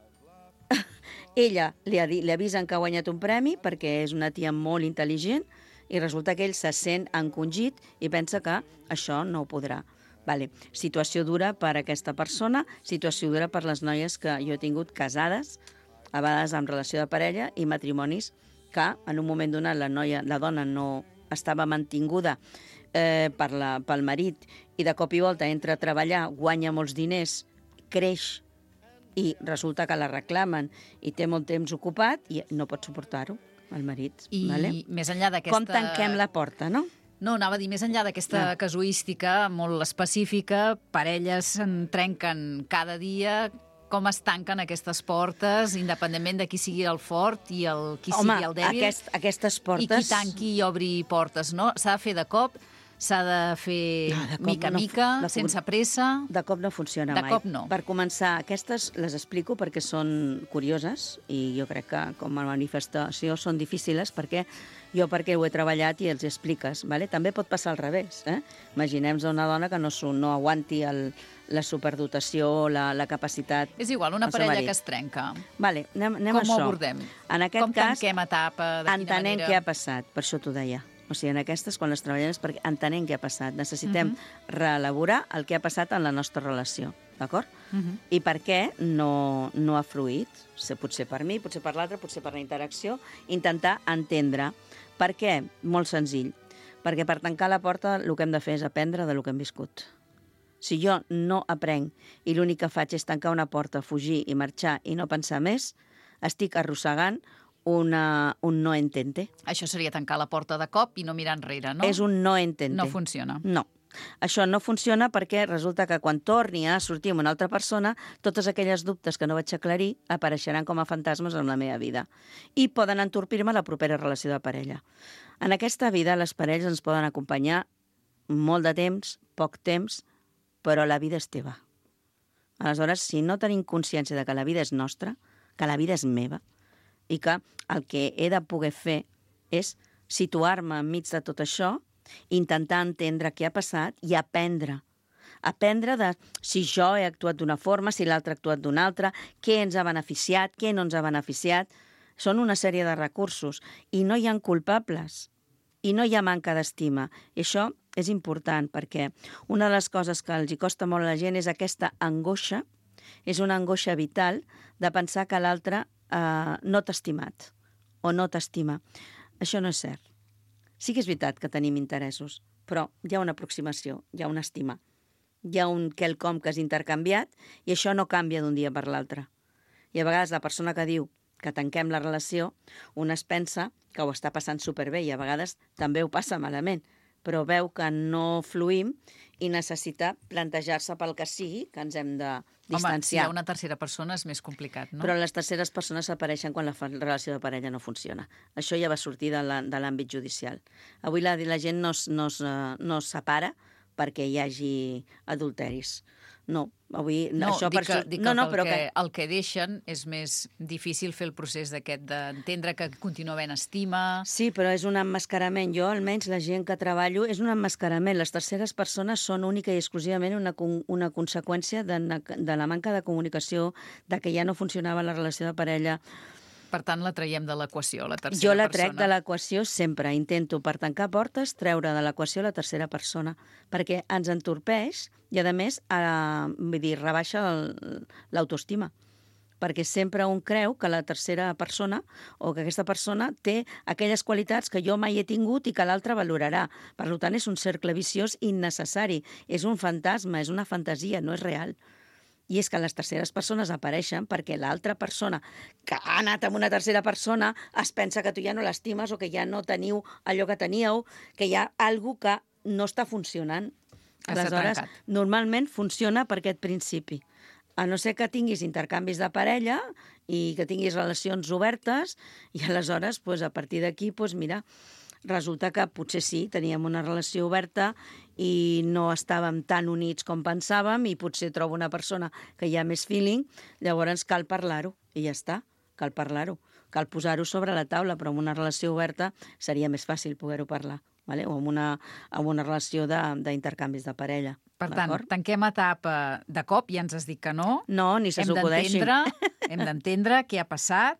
H: ella li avisen que ha guanyat un premi perquè és una tia molt intel·ligent, i resulta que ell se sent encongit i pensa que això no ho podrà. Vale. Situació dura per a aquesta persona, situació dura per les noies que jo he tingut casades, a vegades en relació de parella, i matrimonis que en un moment donat la dona no estava mantinguda pel marit i de cop i volta entra a treballar, guanya molts diners, creix i resulta que la reclamen i té molt temps ocupat i no pot suportar-ho. El marit.
B: I
H: vale?
B: Més enllà d'aquesta...
H: Com tanquem la porta, no?
B: No, anava a dir, més enllà d'aquesta casuística molt específica, parelles se'n trenquen cada dia, com es tanquen aquestes portes, independentment de qui sigui el fort i qui sigui el dèbil.
H: Aquestes portes...
B: I qui tanqui i obri portes, no? S'ha de fer de cop, s'ha de fer mica a mica, sense pressa...
H: De cop no funciona mai.
B: De cop no.
H: Per començar, aquestes les explico perquè són curioses i jo crec que com a manifestació són difícils perquè ho he treballat i els expliques. Vale? També pot passar al revés. Imaginem-nos una dona que no aguanti la superdotació, la capacitat...
B: És igual, una parella que es trenca.
H: Vale, anem a això.
B: Com ho abordem?
H: En aquest
B: com
H: cas,
B: tanquem etapa? De quina manera?
H: Entenent què ha passat, per això t'ho deia. O sigui, en aquestes, quan les treballem, és perquè entenem què ha passat. Necessitem reelaborar el que ha passat en la nostra relació, d'acord? I per què no ha fluït? Potser per mi, potser per l'altre, potser per la interacció. Intentar entendre. Per què? Molt senzill. Perquè per tancar la porta el que hem de fer és aprendre del que hem viscut. Si jo no aprenc i l'únic que faig és tancar una porta, fugir i marxar i no pensar més, estic arrossegant un no entente.
B: Això seria tancar la porta de cop i no mirar enrere, no?
H: És un no entente.
B: No funciona.
H: No. Això no funciona perquè resulta que quan torni a sortir amb una altra persona, totes aquelles dubtes que no vaig aclarir apareixeran com a fantasmes en la meva vida i poden entorpir-me la propera relació de parella. En aquesta vida les parelles ens poden acompanyar molt de temps, poc temps, però la vida és teva. Aleshores, si no tenim consciència de que la vida és nostra, que la vida és meva, i que el que he de poder fer és situar-me enmig de tot això, intentar entendre què ha passat i aprendre. Aprendre de si jo he actuat d'una forma, si l'altre ha actuat d'una altra, què ens ha beneficiat, què no ens ha beneficiat. Són una sèrie de recursos i no hi ha culpables i no hi ha manca d'estima. I això és important perquè una de les coses que els hi costa molt a la gent és aquesta angoixa, és una angoixa vital de pensar que l'altre no t'ha estimat o no t'estima. Això no és cert. Sí que és veritat que tenim interessos, però hi ha una aproximació, hi ha una estima, hi ha un quelcom que has intercanviat i això no canvia d'un dia per l'altre. I a vegades la persona que diu que tanquem la relació, una es pensa que ho està passant superbé i a vegades també ho passa malament, però veu que no fluïm i necessita plantejar-se pel que sigui que ens hem de distanciar.
B: Home, si hi ha una tercera persona és més complicat, no?
H: Però les terceres persones apareixen quan la relació de parella no funciona. Això ja va sortir de l'àmbit judicial. Avui la gent no es separa perquè hi hagi adulteris. No, avui...
B: No,
H: això
B: dic que el que deixen és més difícil fer el procés d'aquest d'entendre que continua havent estima...
H: Sí, però és un emmascarament. Jo, almenys, la gent que treballo, és un emmascarament. Les terceres persones són única i exclusivament una conseqüència de la manca de comunicació, de que ja no funcionava la relació de parella.
B: Per tant, la traiem de l'equació, la tercera persona.
H: Jo la trec de l'equació sempre. Intento, per tancar portes, treure de l'equació la tercera persona, perquè ens entorpeix i, a més, vull dir, rebaixa l'autoestima. Perquè sempre un creu que la tercera persona o que aquesta persona té aquelles qualitats que jo mai he tingut i que l'altre valorarà. Per tant, és un cercle viciós innecessari. És un fantasma, és una fantasia, no és real. I és que les terceres persones apareixen perquè l'altra persona que ha anat amb una tercera persona es pensa que tu ja no l'estimes o que ja no teniu allò que teníeu, que hi ha alguna cosa que no està funcionant. Aleshores, normalment funciona per aquest principi. A no ser que tinguis intercanvis de parella i que tinguis relacions obertes i aleshores, a partir d'aquí, mira, resulta que potser sí, teníem una relació oberta i no estàvem tan units com pensàvem i potser trobo una persona que hi ha més feeling, llavors cal parlar-ho i ja està, cal parlar-ho. Cal posar-ho sobre la taula, però en una relació oberta seria més fàcil poder-ho parlar, vale? O en una relació d'intercanvis de parella.
B: Per tant, tanquem etapa de cop, ja ens has dit que no.
H: No, ni se s'ho acudeixin.
B: Hem d'entendre què ha passat.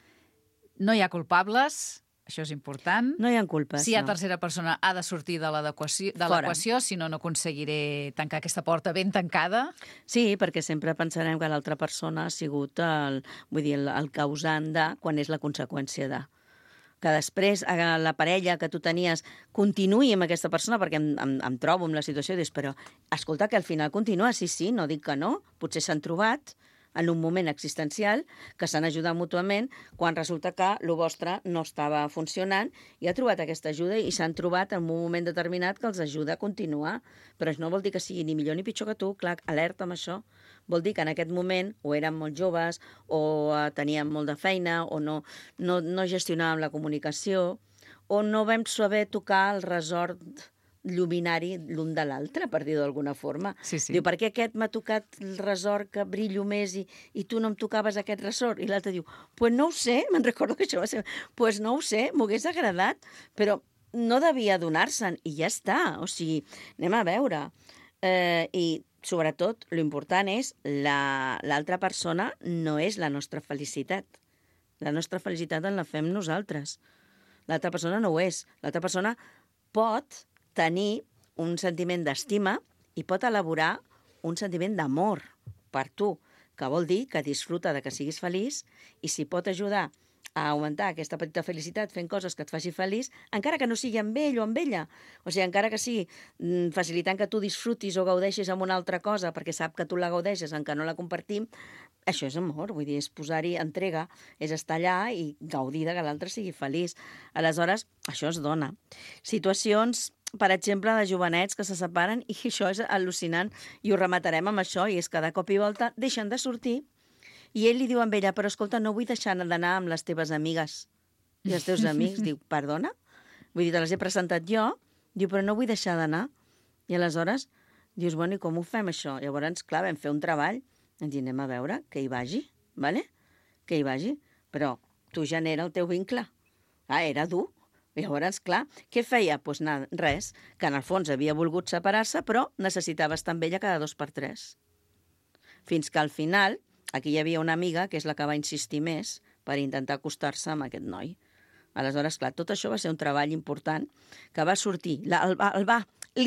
B: No hi ha culpables, això és important.
H: No hi ha culpes,
B: Si hi ha tercera persona, ha de sortir de l'equació, si no, no aconseguiré tancar aquesta porta ben tancada.
H: Sí, perquè sempre pensarem que l'altra persona ha sigut el causant de quan és la conseqüència de. Que després la parella que tu tenies continuï amb aquesta persona, perquè em trobo en la situació i dius, però escolta, que al final continua, sí, no dic que no, potser s'han trobat en un moment existencial que s'han ajudat mútuament quan resulta que el vostre no estava funcionant i ha trobat aquesta ajuda i s'han trobat en un moment determinat que els ajuda a continuar. Però això no vol dir que sigui ni millor ni pitjor que tu, clar, alerta amb això. Vol dir que en aquest moment o érem molt joves o teníem molt de feina o no gestionàvem la comunicació o no vam saber tocar el resort lluminari l'un de l'altre, per dir-ho d'alguna forma.
B: Sí.
H: Diu, per què aquest m'ha tocat el resort que brillo més i tu no em tocaves aquest resort? I l'altre diu, pues no ho sé, me'n recordo que això va ser, pues no ho sé, m'ho hagués agradat, però no devia donar-se'n i ja està. O sigui, anem a veure. I sobretot, l'important és l'altra persona no és la nostra felicitat. La nostra felicitat en la fem nosaltres. L'altra persona no ho és. L'altra persona pot tenir un sentiment d'estima i pot elaborar un sentiment d'amor per tu, que vol dir que disfruta de que siguis feliç i si pot ajudar a augmentar aquesta petita felicitat fent coses que et faci feliç, encara que no sigui amb ell o amb ella. O sigui, encara que sigui facilitant que tu disfrutis o gaudeixis amb una altra cosa perquè sap que tu la gaudeixes, encara no la compartim, això és amor, vull dir, és posar-hi entrega, és estar allà i gaudir de que l'altre sigui feliç. Aleshores, això es dona. Situacions, per exemple, de jovenets que se separen i això és al·lucinant i ho rematarem amb això i és que de cop i volta deixen de sortir i ell li diu amb ella, però escolta, no vull deixar d'anar amb les teves amigues i els teus amics. Diu, perdona? Vull dir, te les he presentat jo. Diu, però no vull deixar d'anar. I aleshores dius, bueno, i com ho fem això? Llavors, clar, vam fer un treball. Ens dir, anem a veure, que hi vagi, ¿vale? Que hi vagi. Però tu genera el teu vincle. Era dur. Llavors, clar, què feia? Doncs res, que en el fons havia volgut separar-se, però necessitava estar amb ella cada 2 per 3. Fins que al final, aquí hi havia una amiga, que és la que va insistir més, per intentar acostar-se amb aquest noi. Aleshores, clar, tot això va ser un treball important, que va sortir, el va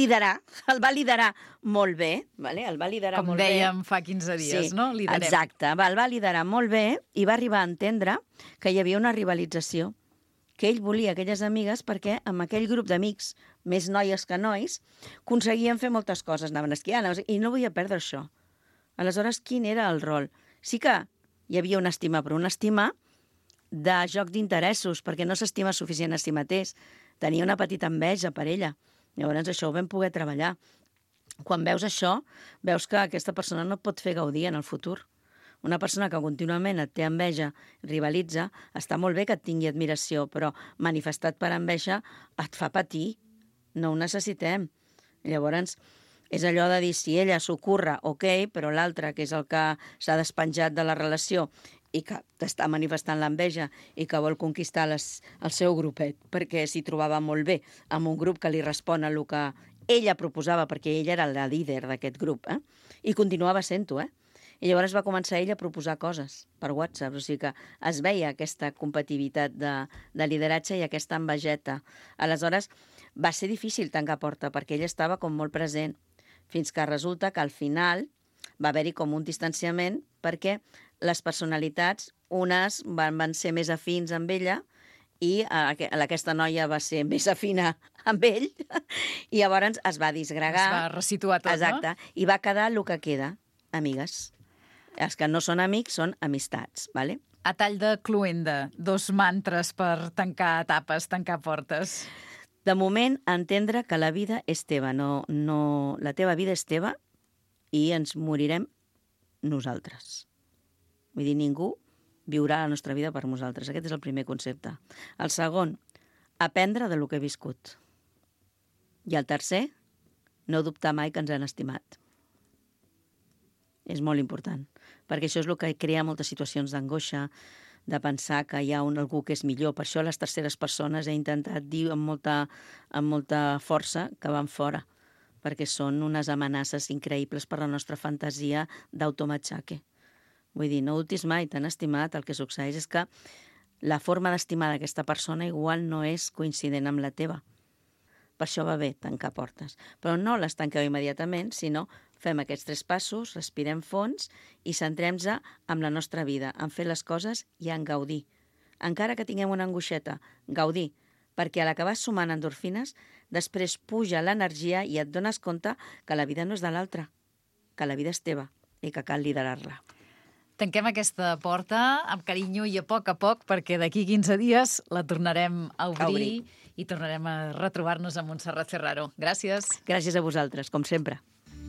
H: liderar molt bé, ¿vale? El va liderar
B: molt
H: bé.
B: Com dèiem fa 15 dies,
H: sí,
B: no? Liderem.
H: Exacte, el va liderar molt bé i va arribar a entendre que hi havia una rivalització, que ell volia aquelles amigues perquè amb aquell grup d'amics, més noies que nois, aconseguien fer moltes coses, anaven a esquiar, i no volia perdre això. Aleshores, quin era el rol? Sí que hi havia una estima, però una estima de joc d'interessos, perquè no s'estima suficient a si mateix. Tenia una petita enveja per ella. Llavors això ho vam poder treballar. Quan veus això, veus que aquesta persona no et pot fer gaudir en el futur. Una persona que contínuament et té enveja, rivalitza, està molt bé que et tingui admiració, però manifestat per enveja et fa patir. No ho necessitem. Llavors, és allò de dir, si ella s'ocorre, ok, però l'altre, que és el que s'ha despenjat de la relació i que t'està manifestant l'enveja i que vol conquistar el seu grupet, perquè s'hi trobava molt bé amb un grup que li respon a el que ella proposava, perquè ella era la líder d'aquest grup, i continuava sent-ho, I llavors va començar ell a proposar coses per WhatsApp, o sigui que es veia aquesta competitivitat de lideratge i aquesta envejeta. Aleshores, va ser difícil tancar porta perquè ell estava com molt present, fins que resulta que al final va haver-hi com un distanciament perquè les personalitats, unes van ser més afins amb ella i aquesta noia va ser més afina amb ell i llavors es va disgregar.
B: Es va resituar tot,
H: exacte,
B: no?
H: I va quedar el que queda, amigues. Els que no són amics són amistats, ¿vale?
B: A tall de cluenda, 2 mantres per tancar etapes, tancar portes.
H: De moment, entendre que la vida és teva, la teva vida és teva i ens morirem nosaltres. Vull dir, ningú viurà la nostra vida per nosaltres. Aquest és el primer concepte. El segon, aprendre de lo que he viscut. I el tercer, no dubtar mai que ens han estimat. És molt important, perquè això és el que crea moltes situacions d'angoixa, de pensar que hi ha algú que és millor. Per això les terceres persones he intentat dir amb molta força que van fora, perquè són unes amenaces increïbles per la nostra fantasia d'automatxaque. Vull dir, no dubtis mai, t'han estimat, el que succeeix és que la forma d'estimar d'aquesta persona igual no és coincident amb la teva. Per això va bé tancar portes. Però no les tanqueu immediatament, sinó fem aquests 3 passos, respirem fons i centrem-nos en la nostra vida, en fer les coses i en gaudir. Encara que tinguem una angoixeta, gaudir, perquè a la que vas sumant endorfines, després puja l'energia i et dones compte que la vida no és de l'altre, que la vida és teva i que cal liderar-la.
B: Tanquem aquesta porta amb carinyo i a poc, perquè d'aquí 15 dies la tornarem a obrir i tornarem a retrobar-nos amb Montserrat Ferraro. Gràcies.
H: Gràcies a vosaltres, com sempre.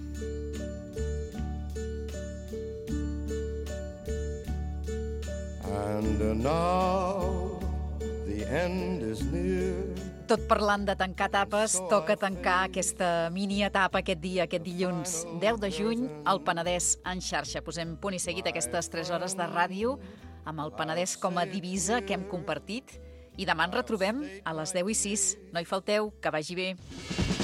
G: And now the end is near.
B: Tot parlant de tancar etapes, toca tancar aquesta mini-etapa aquest dia, aquest dilluns 10 de juny, al Penedès en xarxa. Posem punt i seguit aquestes 3 hores de ràdio amb el Penedès com a divisa que hem compartit i demà ens retrobem a les 10:06. No hi falteu, que vagi bé.